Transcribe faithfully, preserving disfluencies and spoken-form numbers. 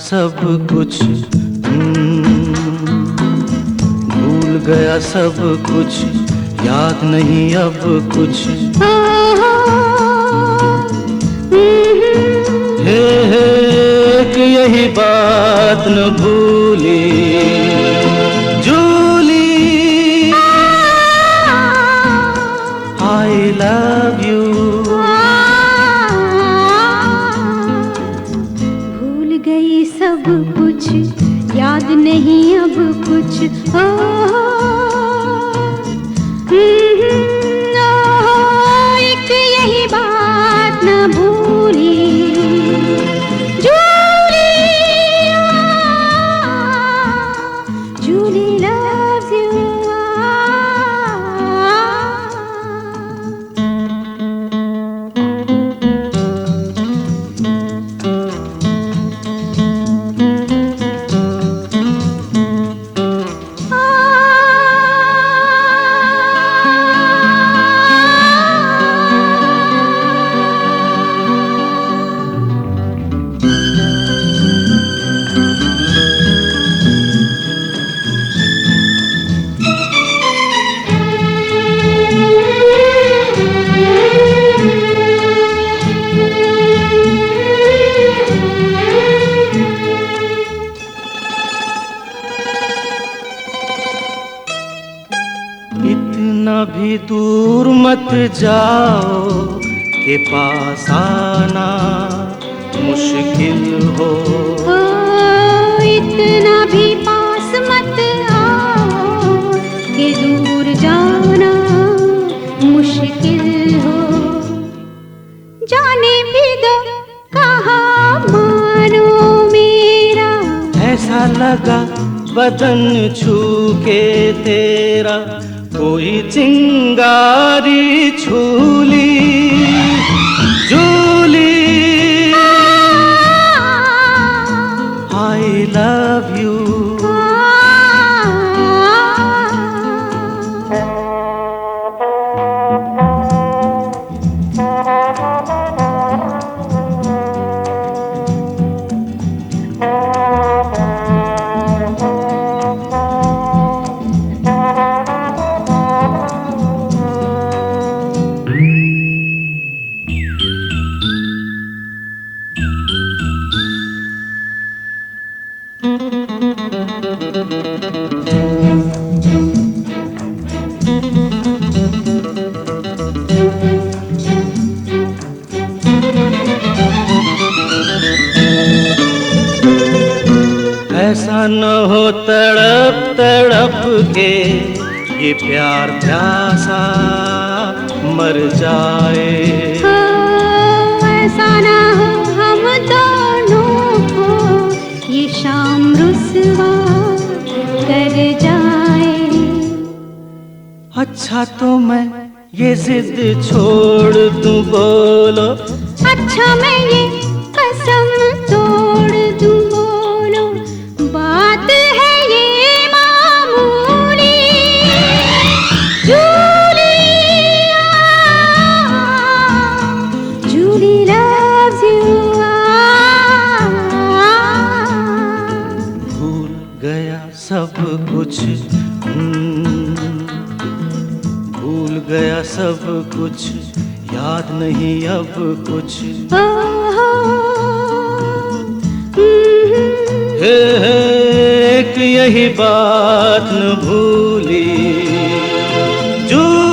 सब कुछ, भूल गया सब कुछ, याद नहीं अब कुछ। हे हे एक यही बात न भूली जूली, I love you। भूल गई सब कुछ, याद नहीं अब कुछ। ओ, एक यही बात न भूली जूली, जूली loves you। इतना भी दूर मत जाओ के पास आना मुश्किल हो। ओ, इतना भी पास मत आओ कि दूर जाना मुश्किल हो। जाने भी दो कहाँ मानो मेरा, ऐसा लगा बदन छू के तेरा कोई चिंगारी छूली जूली, I love you। ऐसा न हो तड़प तड़प के ये प्यार प्यासा मर जाए। ओ, ऐसा ना हो हम दोनों को ये शाम रुसवा कर जाए। अच्छा तो मैं ये जिद छोड़ दूं बोलो, अच्छा मैं ये कसम तोड़ दूं बोलो, बात है ये मामूली जूली, जूली loves you। भूल गया सब कुछ, भूल गया सब कुछ, याद नहीं अब कुछ। ओ, हे हे एक यही बात न भूली जू